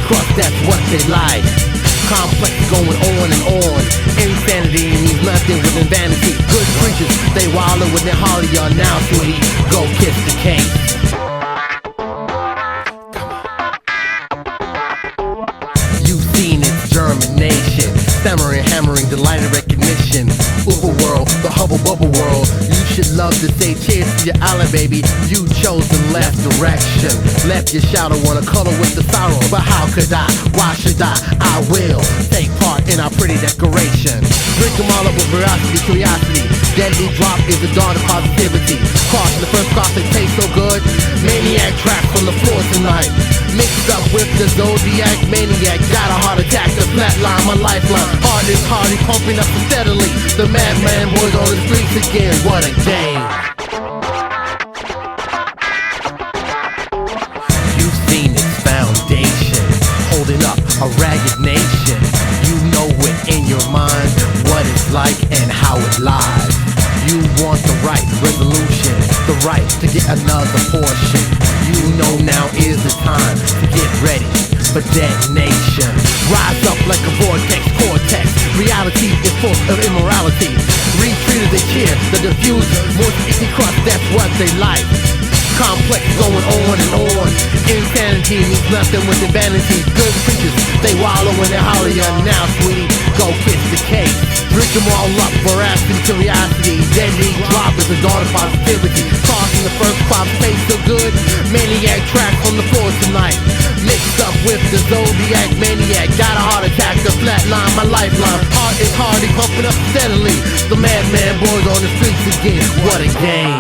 crust, that's what they like. Complex going on and on. Insanity means nothing within vanity. Good creatures, they wallow when they're holly on now, sweetie. Go kiss the cake. You've seen its germination, stammering, hammering, delighted recognition. Uber world, the hubble bubble world. You should love to say cheers to your island, baby. You chose the left direction. Left your shadow on a color with the sorrow. But how could I? Why should I? I will take part in our pretty decoration. Drink them all up with veracity, curiosity. Deadly drop is the dawn of positivity. Crossing the first cross, they taste so good. Maniac track from the floor tonight. Mixed up with the Zodiac maniac. Got a heart attack, the flatline, my lifeline. Heart is hardy, pumping up steadily. The madman boys on the streets again. What a game. You've seen its foundation, holding up a ragged nation. You know it in your mind, what it's like and how it lies. You want the right resolution, the right to get another portion. You know now is the time to get ready for detonation. Rise up like a vortex, cortex. Reality is full of immorality. Retreated they cheer, the diffuser. More sticky crust, that's what they like. Complex going on and on. Insanity means nothing within vanity. Good creatures, they wallow in their holly. Now, sweetie, go kiss the cake. Drink them all up, veracity, curiosity. Deadly drop is the dawn of positivity. Tossing the first crop, tastes so good. Maniac track from the floor tonight. Mixed up with the Zodiac maniac. Got a heart attack, the flatline, my lifeline. Heart is hardy, pumping up steadily. The madman boys on the streets again. What a game.